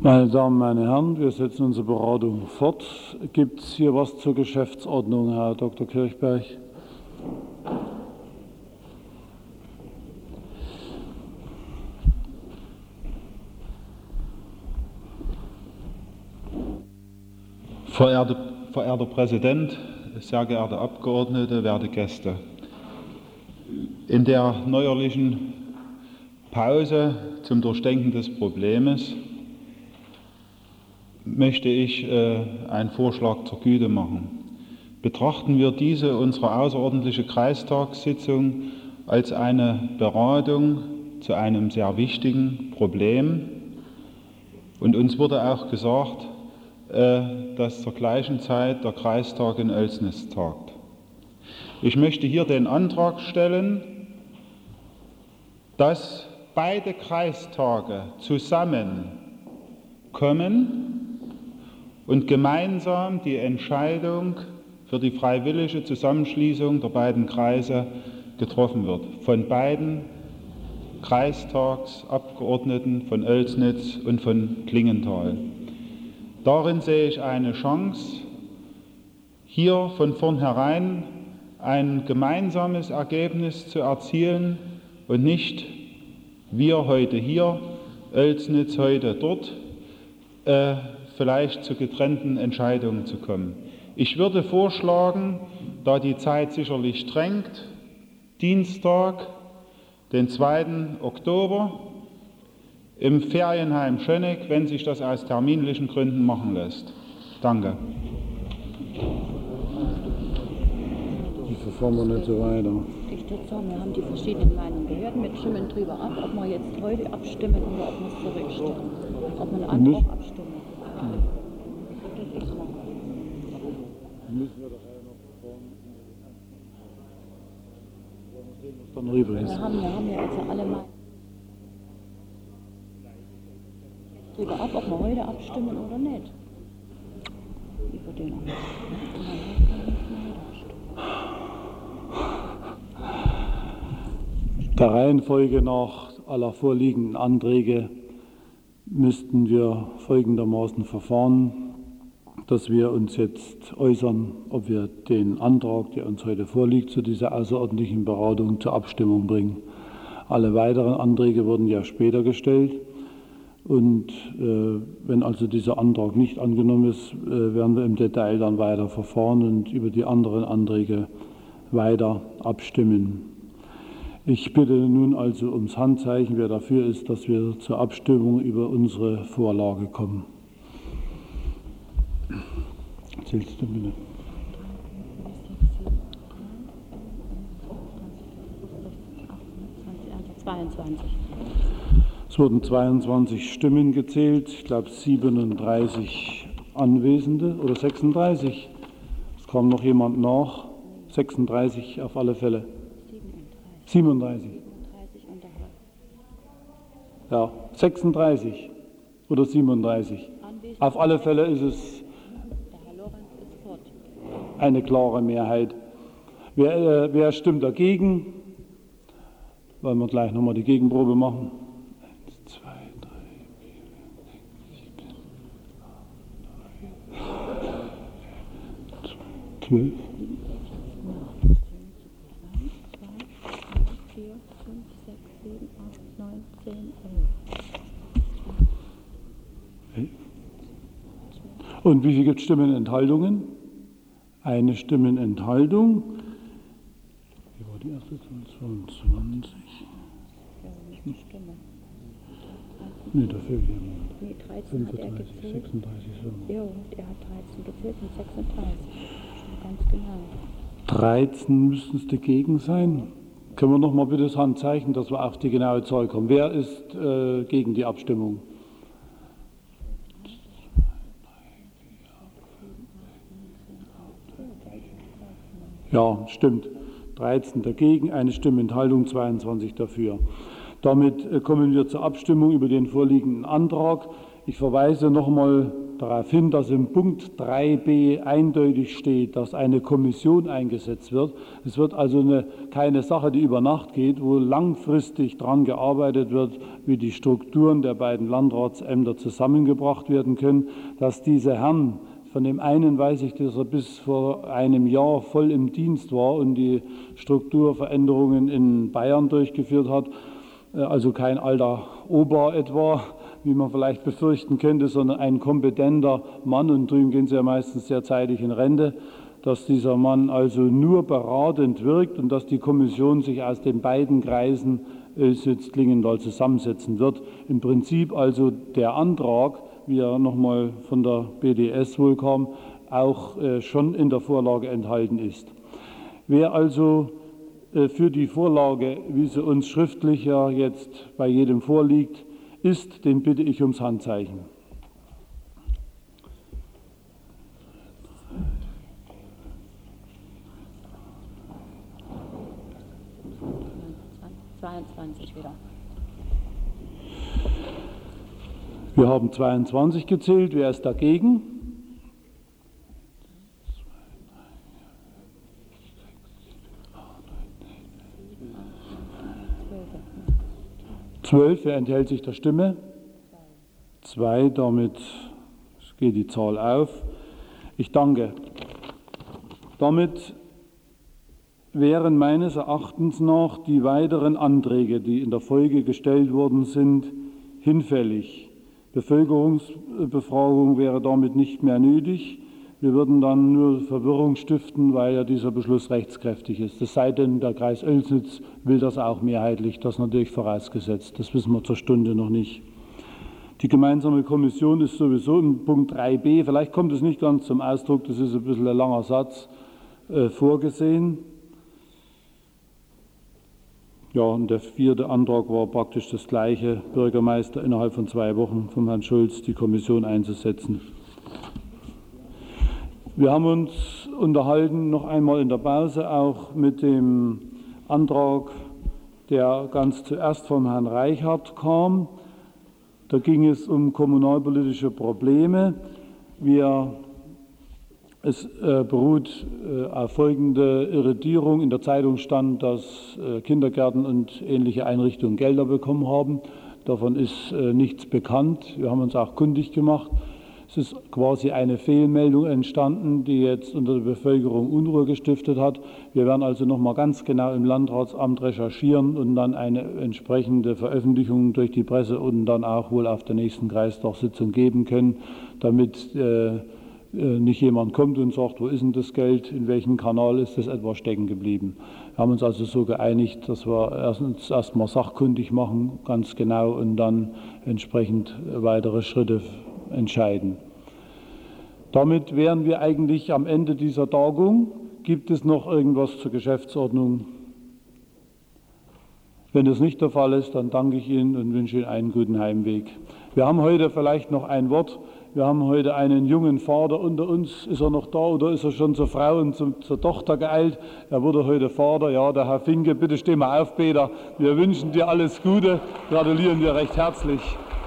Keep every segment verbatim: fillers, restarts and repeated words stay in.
Meine Damen, meine Herren, wir setzen unsere Beratung fort. Gibt es hier was zur Geschäftsordnung, Herr Doktor Kirchberg? Verehrte, verehrter Präsident, sehr geehrte Abgeordnete, werte Gäste. In der neuerlichen Pause zum Durchdenken des Problems möchte ich äh, einen Vorschlag zur Güte machen. Betrachten wir diese, unsere außerordentliche Kreistagssitzung, als eine Beratung zu einem sehr wichtigen Problem. Und uns wurde auch gesagt, äh, dass zur gleichen Zeit der Kreistag in Oelsnitz tagt. Ich möchte hier den Antrag stellen, dass beide Kreistage zusammenkommen und gemeinsam die Entscheidung für die freiwillige Zusammenschließung der beiden Kreise getroffen wird. Von beiden Kreistagsabgeordneten von Oelsnitz und von Klingenthal. Darin sehe ich eine Chance, hier von vornherein ein gemeinsames Ergebnis zu erzielen und nicht wir heute hier, Oelsnitz heute dort, äh, vielleicht zu getrennten Entscheidungen zu kommen. Ich würde vorschlagen, da die Zeit sicherlich drängt, Dienstag, den zweiten Oktober, im Ferienheim Schöneck, wenn sich das aus terminlichen Gründen machen lässt. Danke. Wie verfahren wir nicht so weiter? Ich würde sagen, wir haben die verschiedenen Meinungen gehört. Wir stimmen darüber ab, ob wir jetzt heute abstimmen oder ob wir es zurückstellen. Ob wir einen Antrag abstimmen. Müssen wir doch noch verfahren, was dann rüber ist. Wir haben, wir haben ja also alle mal darüber ab, ob wir heute abstimmen oder nicht. Über den Antrag. Der Reihenfolge nach aller vorliegenden Anträge müssten wir folgendermaßen verfahren, dass wir uns jetzt äußern, ob wir den Antrag, der uns heute vorliegt, zu dieser außerordentlichen Beratung zur Abstimmung bringen. Alle weiteren Anträge wurden ja später gestellt und äh, wenn also dieser Antrag nicht angenommen ist, äh, werden wir im Detail dann weiter verfahren und über die anderen Anträge weiter abstimmen. Ich bitte nun also ums Handzeichen, wer dafür ist, dass wir zur Abstimmung über unsere Vorlage kommen. Zählst du bitte? zweiundzwanzig. Es wurden zweiundzwanzig Stimmen gezählt, ich glaube siebenunddreißig Anwesende oder sechsunddreißig. Es kam noch jemand nach, sechsunddreißig auf alle Fälle. siebenunddreißig. Ja, sechsunddreißig oder siebenunddreißig. Auf alle Fälle ist es eine klare Mehrheit. Wer, äh, wer stimmt dagegen? Wollen wir gleich nochmal die Gegenprobe machen? Eins, zwei, drei, vier, sechs, sieben, zwölf. Und wie viele gibt es Stimmenenthaltungen? Eine Stimmenenthaltung. Wie war die erste? zweiundzwanzig. Nee, dafür jemand. Nee, dreizehn fünfunddreißig, hat er gezählt. sechsunddreißig. So. Ja, er hat dreizehn gezählt und sechsunddreißig. Ganz genau. dreizehn müssten es dagegen sein. Können wir noch mal bitte das Handzeichen, dass wir auf die genaue Zahl kommen. Wer ist äh, gegen die Abstimmung? Ja, stimmt. dreizehn dagegen, eine Stimmenthaltung, zweiundzwanzig dafür. Damit kommen wir zur Abstimmung über den vorliegenden Antrag. Ich verweise noch einmal darauf hin, dass im Punkt drei b eindeutig steht, dass eine Kommission eingesetzt wird. Es wird also eine, keine Sache, die über Nacht geht, wo langfristig daran gearbeitet wird, wie die Strukturen der beiden Landratsämter zusammengebracht werden können, dass diese Herren, von dem einen weiß ich, dass er bis vor einem Jahr voll im Dienst war und die Strukturveränderungen in Bayern durchgeführt hat, also kein alter Ober etwa, wie man vielleicht befürchten könnte, sondern ein kompetenter Mann, und drüben gehen sie ja meistens sehr zeitig in Rente, dass dieser Mann also nur beratend wirkt und dass die Kommission sich aus den beiden Kreisen Oelsnitz-Klingenthal zusammensetzen wird. Im Prinzip also der Antrag, wie er nochmal von der B D S wohl kam, auch äh, schon in der Vorlage enthalten ist. Wer also äh, für die Vorlage, wie sie uns schriftlich ja jetzt bei jedem vorliegt, ist, den bitte ich ums Handzeichen. zweiundzwanzig wieder. Wir haben zweiundzwanzig gezählt. Wer ist dagegen? Zwölf. Wer enthält sich der Stimme? Zwei. Damit geht die Zahl auf. Ich danke. Damit wären meines Erachtens nach die weiteren Anträge, die in der Folge gestellt worden sind, hinfällig. Bevölkerungsbefragung wäre damit nicht mehr nötig. Wir würden dann nur Verwirrung stiften, weil ja dieser Beschluss rechtskräftig ist. Es sei denn, der Kreis Oelsnitz will das auch mehrheitlich, das natürlich vorausgesetzt. Das wissen wir zur Stunde noch nicht. Die gemeinsame Kommission ist sowieso im Punkt drei b, vielleicht kommt es nicht ganz zum Ausdruck, das ist ein bisschen ein langer Satz, äh, vorgesehen. Ja, und der vierte Antrag war praktisch das gleiche, Bürgermeister innerhalb von zwei Wochen vom Herrn Schulz die Kommission einzusetzen. Wir haben uns unterhalten, noch einmal in der Pause, auch mit dem Antrag, der ganz zuerst vom Herrn Reichhardt kam. Da ging es um kommunalpolitische Probleme. Wir Es äh, beruht äh, auf folgende Irritierung. In der Zeitung stand, dass äh, Kindergärten und ähnliche Einrichtungen Gelder bekommen haben. Davon ist äh, nichts bekannt. Wir haben uns auch kundig gemacht. Es ist quasi eine Fehlmeldung entstanden, die jetzt unter der Bevölkerung Unruhe gestiftet hat. Wir werden also noch mal ganz genau im Landratsamt recherchieren und dann eine entsprechende Veröffentlichung durch die Presse und dann auch wohl auf der nächsten Kreistagssitzung geben können, damit äh, nicht jemand kommt und sagt, wo ist denn das Geld, in welchem Kanal ist das etwa stecken geblieben. Wir haben uns also so geeinigt, dass wir erstens erstmal sachkundig machen, ganz genau, und dann entsprechend weitere Schritte entscheiden. Damit wären wir eigentlich am Ende dieser Tagung. Gibt es noch irgendwas zur Geschäftsordnung? Wenn das nicht der Fall ist, dann danke ich Ihnen und wünsche Ihnen einen guten Heimweg. Wir haben heute vielleicht noch ein Wort. Wir haben heute einen jungen Vater unter uns. Ist er noch da oder ist er schon zur Frau und zum, zur Tochter geeilt? Er wurde heute Vater. Ja, der Herr Finke, bitte steh mal auf, Peter. Wir wünschen dir alles Gute, gratulieren dir recht herzlich.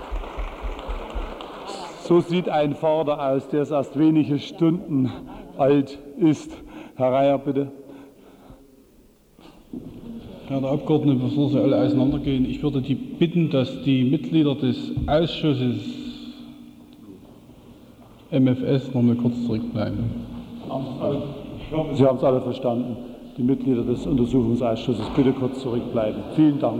So sieht ein Vater aus, der erst wenige Stunden alt ist. Herr Reier, bitte. Herr der Abgeordnete, bevor Sie alle auseinandergehen, ich würde die bitten, dass die Mitglieder des Ausschusses M F S noch mal kurz zurückbleiben. Sie haben es alle verstanden. Die Mitglieder des Untersuchungsausschusses, bitte kurz zurückbleiben. Vielen Dank.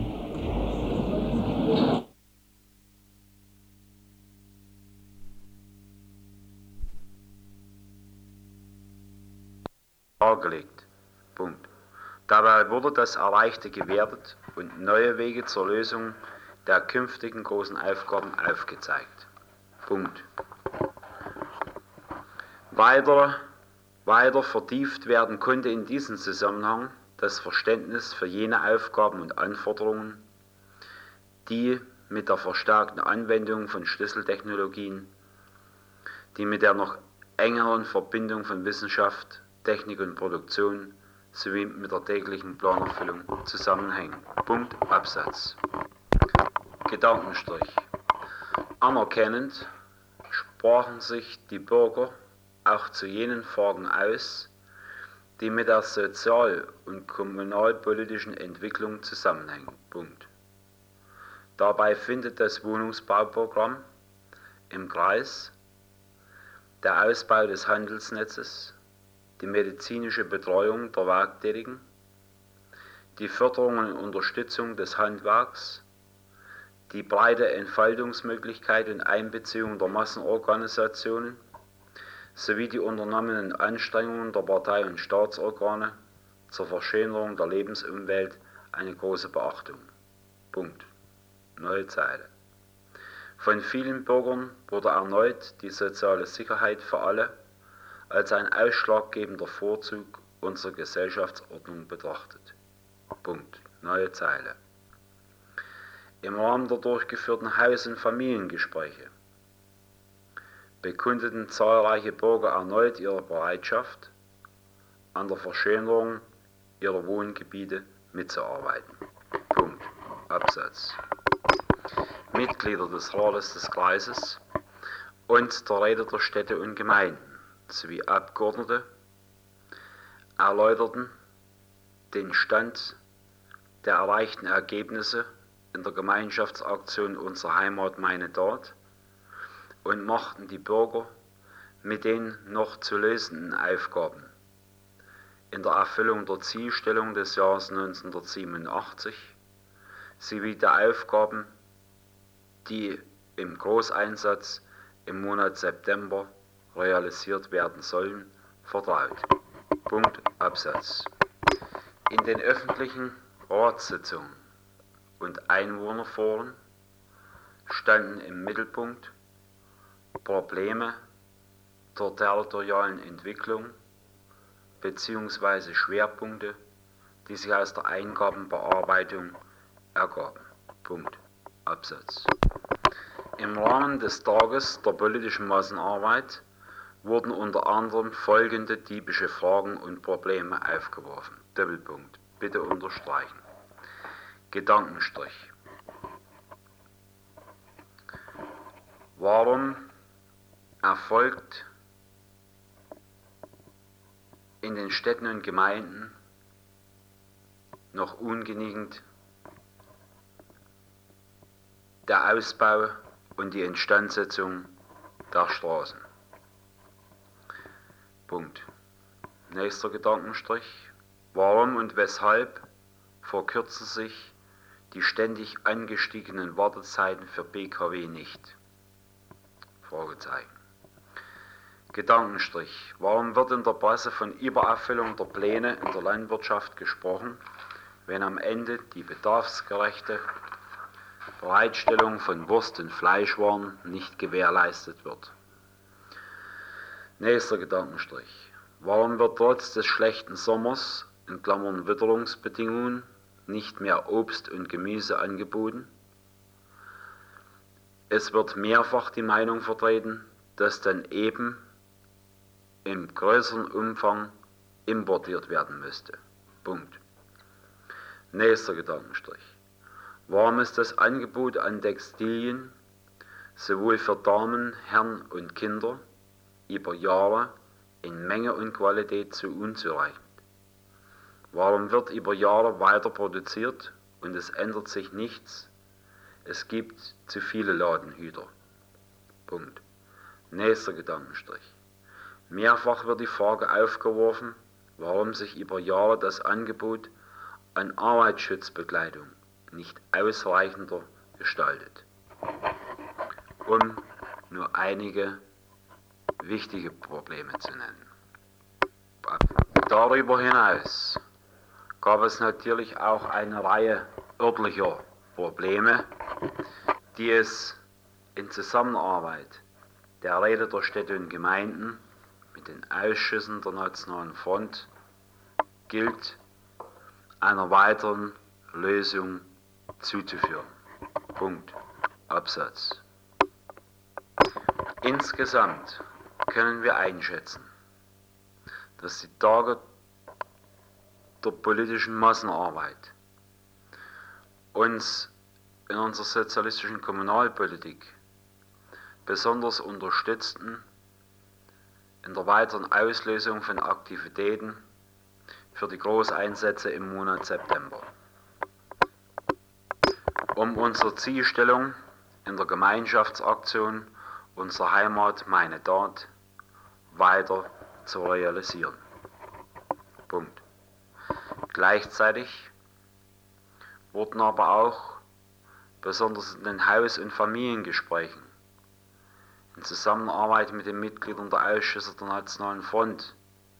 Dargelegt. Punkt. Dabei wurde das Erreichte gewertet und neue Wege zur Lösung der künftigen großen Aufgaben aufgezeigt. Punkt. Weiter, weiter vertieft werden konnte in diesem Zusammenhang das Verständnis für jene Aufgaben und Anforderungen, die mit der verstärkten Anwendung von Schlüsseltechnologien, die mit der noch engeren Verbindung von Wissenschaft, Technik und Produktion sowie mit der täglichen Planerfüllung zusammenhängen. Punkt, Absatz. Gedankenstrich. Anerkennend sprachen sich die Bürger auch zu jenen Fragen aus, die mit der sozial- und kommunalpolitischen Entwicklung zusammenhängen. Punkt. Dabei findet das Wohnungsbauprogramm im Kreis, der Ausbau des Handelsnetzes, die medizinische Betreuung der Werktätigen, die Förderung und Unterstützung des Handwerks, die breite Entfaltungsmöglichkeit und Einbeziehung der Massenorganisationen sowie die unternommenen Anstrengungen der Partei- und Staatsorgane zur Verschönerung der Lebensumwelt eine große Beachtung. Punkt. Neue Zeile. Von vielen Bürgern wurde erneut die soziale Sicherheit für alle als ein ausschlaggebender Vorzug unserer Gesellschaftsordnung betrachtet. Punkt. Neue Zeile. Im Rahmen der durchgeführten Haus- und Familiengespräche bekundeten zahlreiche Bürger erneut ihre Bereitschaft, an der Verschönerung ihrer Wohngebiete mitzuarbeiten. Punkt. Absatz. Mitglieder des Rates des Kreises und der Räte der Städte und Gemeinden sowie Abgeordnete erläuterten den Stand der erreichten Ergebnisse in der Gemeinschaftsaktion Unsere Heimat, meine Tat und machten die Bürger mit den noch zu lösenden Aufgaben in der Erfüllung der Zielstellung des Jahres neunzehnhundertsiebenundachtzig sowie der Aufgaben, die im Großeinsatz im Monat September realisiert werden sollen, vertraut. Punkt. Absatz. In den öffentlichen Ratssitzungen und Einwohnerforen standen im Mittelpunkt Probleme der territorialen Entwicklung bzw. Schwerpunkte, die sich aus der Eingabenbearbeitung ergaben. Punkt. Absatz. Im Rahmen des Tages der politischen Massenarbeit wurden unter anderem folgende typische Fragen und Probleme aufgeworfen. Doppelpunkt. Bitte unterstreichen. Gedankenstrich. Warum erfolgt in den Städten und Gemeinden noch ungenügend der Ausbau und die Instandsetzung der Straßen? Punkt. Nächster Gedankenstrich. Warum und weshalb verkürzen sich die ständig angestiegenen Wartezeiten für B K W nicht? Fragezeichen. Gedankenstrich. Warum wird in der Presse von Übererfüllung der Pläne in der Landwirtschaft gesprochen, wenn am Ende die bedarfsgerechte Bereitstellung von Wurst- und Fleischwaren nicht gewährleistet wird? Nächster Gedankenstrich. Warum wird trotz des schlechten Sommers, in Klammern Witterungsbedingungen, nicht mehr Obst und Gemüse angeboten? Es wird mehrfach die Meinung vertreten, dass dann eben im größeren Umfang importiert werden müsste. Punkt. Nächster Gedankenstrich. Warum ist das Angebot an Textilien sowohl für Damen, Herren und Kinder über Jahre in Menge und Qualität zu unzureichend? Warum wird über Jahre weiter produziert und es ändert sich nichts? Es gibt zu viele Ladenhüter. Punkt. Nächster Gedankenstrich. Mehrfach wird die Frage aufgeworfen, warum sich über Jahre das Angebot an Arbeitsschutzbekleidung nicht ausreichender gestaltet. Um nur einige wichtige Probleme zu nennen. Darüber hinaus gab es natürlich auch eine Reihe örtlicher Probleme, die es in Zusammenarbeit der Räte der Städte und Gemeinden mit den Ausschüssen der Nationalen Front gilt, einer weiteren Lösung zuzuführen. Punkt. Absatz. Insgesamt können wir einschätzen, dass die Tage der politischen Massenarbeit uns in unserer sozialistischen Kommunalpolitik besonders unterstützten in der weiteren Auslösung von Aktivitäten für die Großeinsätze im Monat September, um unsere Zielstellung in der Gemeinschaftsaktion Unsere Heimat, meine Tat weiter zu realisieren. Punkt. Gleichzeitig wurden aber auch, besonders in den Haus- und Familiengesprächen, in Zusammenarbeit mit den Mitgliedern der Ausschüsse der Nationalen Front,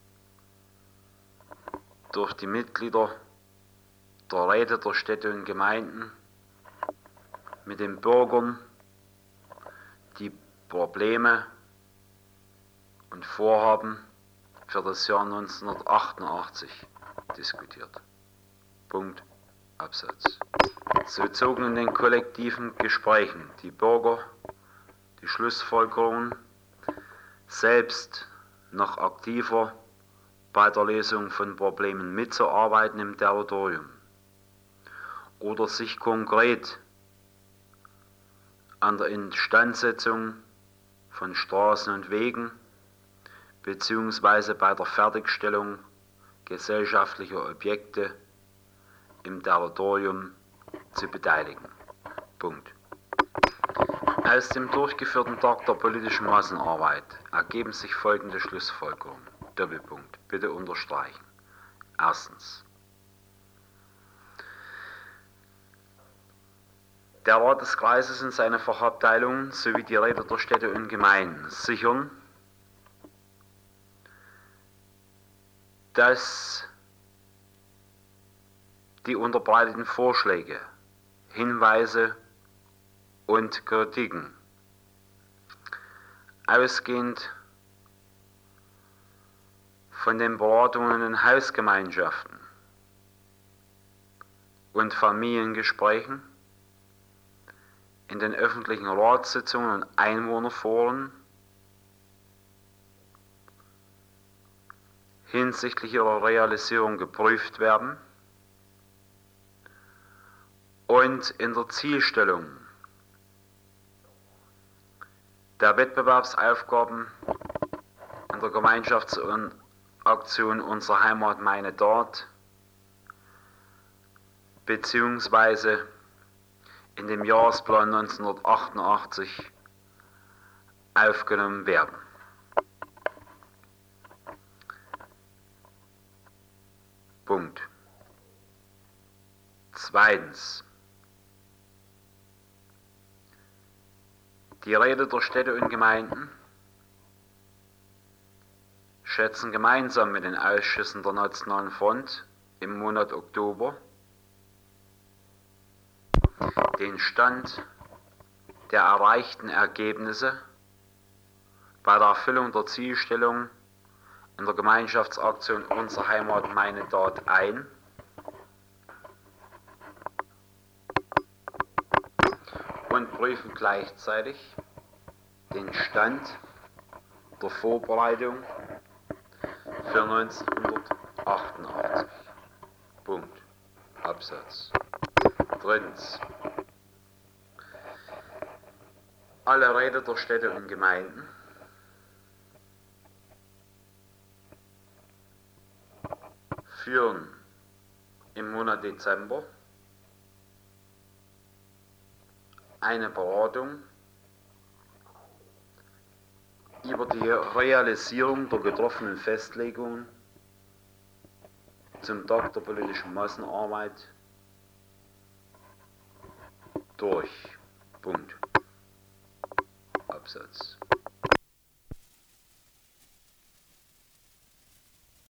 durch die Mitglieder der Räte der Städte und Gemeinden, mit den Bürgern die Probleme und Vorhaben für das Jahr neunzehnhundertachtundachtzig diskutiert. Punkt. Absatz. So zogen in den kollektiven Gesprächen die Bürger die Schlussfolgerungen, selbst noch aktiver bei der Lösung von Problemen mitzuarbeiten im Territorium oder sich konkret an der Instandsetzung von Straßen und Wegen bzw. bei der Fertigstellung gesellschaftlicher Objekte im Territorium zu beteiligen. Punkt. Aus dem durchgeführten Tag der politischen Massenarbeit ergeben sich folgende Schlussfolgerungen. Doppelpunkt. Bitte unterstreichen. Erstens. Der Rat des Kreises und seine Fachabteilungen sowie die Räte der Städte und Gemeinden sichern, dass die unterbreiteten Vorschläge, Hinweise und Kritiken ausgehend von den Beratungen in Hausgemeinschaften und Familiengesprächen, in den öffentlichen Ratssitzungen und Einwohnerforen hinsichtlich ihrer Realisierung geprüft werden und in der Zielstellung der Wettbewerbsaufgaben in der Gemeinschaftsaktion Unsere Heimat, meine Tat beziehungsweise in dem Jahresplan neunzehnhundertachtundachtzig aufgenommen werden. Punkt. Zweitens. Die Räte der Städte und Gemeinden schätzen gemeinsam mit den Ausschüssen der Nationalen Front im Monat Oktober den Stand der erreichten Ergebnisse bei der Erfüllung der Zielstellung in der Gemeinschaftsaktion Unsere Heimat, meine Tat ein und prüfen gleichzeitig den Stand der Vorbereitung für neunzehnhundertachtundachtzig. Punkt. Absatz. Drittens. Alle Räte der Städte und Gemeinden führen im Monat Dezember eine Beratung über die Realisierung der getroffenen Festlegungen zum Tag der politischen Massenarbeit durch. Punkt. Absatz.